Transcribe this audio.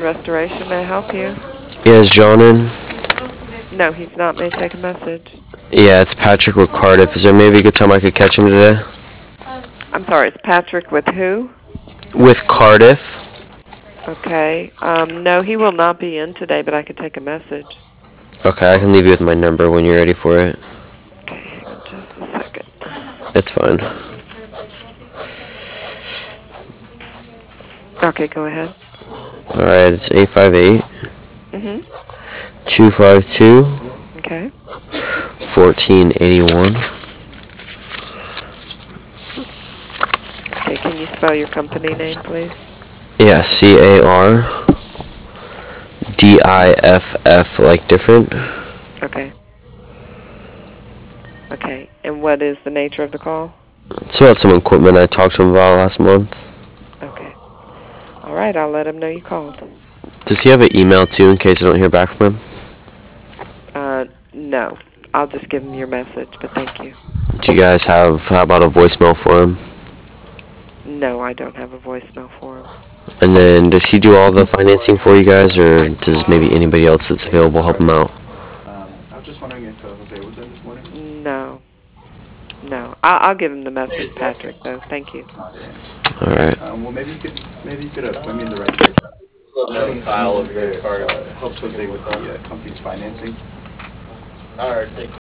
Restoration. May I help you? Yeah, is John in? No, he's not. May I take a message? Yeah, it's Patrick with Cardiff. Is there maybe a good time I could catch him today? I'm sorry, it's Patrick with who? With Cardiff? Okay. No, he will not be in today, but I could take a message. Okay, I can leave you with my number when you're ready for it. Okay, hang on just a second. It's fine. Okay, go ahead. Alright, it's 858 Mhm. 252 Okay. 1481. Okay, can you spell your company name, please? Yeah, CARDIFF, like different. Okay. Okay. And what is the nature of the call? It's about some equipment I talked to him about last month. Okay. All right, I'll let him know you called. Does he have an email too in case I don't hear back from him? No. I'll just give him your message, but thank you. Do you guys have, how about a voicemail for him? No, I don't have a voicemail for him. And then does he do all the financing for you guys, or does maybe anybody else that's available help him out? I was just wondering if Jose was in this morning. No. No. I'll give him the message, Patrick, though. Thank you. Not in. Alright. Well, maybe you could point me in the right direction. Having someone there helps Jose with the company's financing.